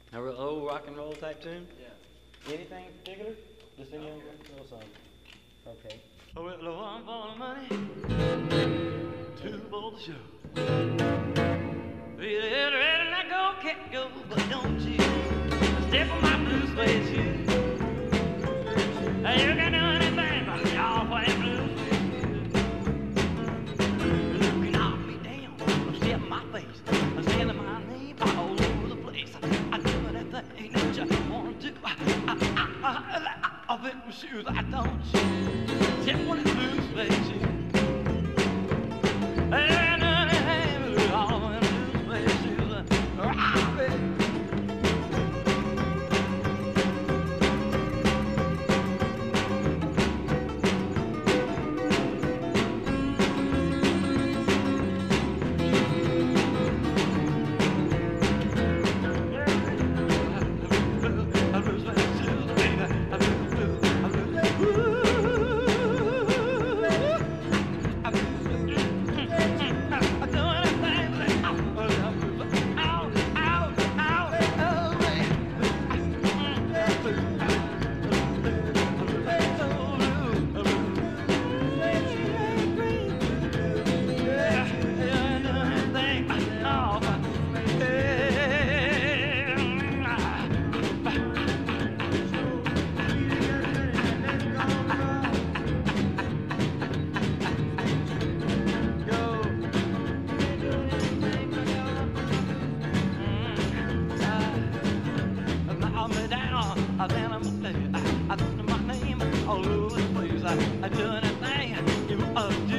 A real old rock and roll type tune? Yeah. Anything in particular? Just any little song. Okay. Oh, well, one for the money, two for the show. Ready, ready, let go, can't go, but don't you step on my blue suede shoe. You can do anything but y'all for them blue suede shoes. You can knock me down, step in my face, saying my name all over the place. I do anything that you want to do. I fit my shoes, I don't you step on the blue suede shoe. I do anything you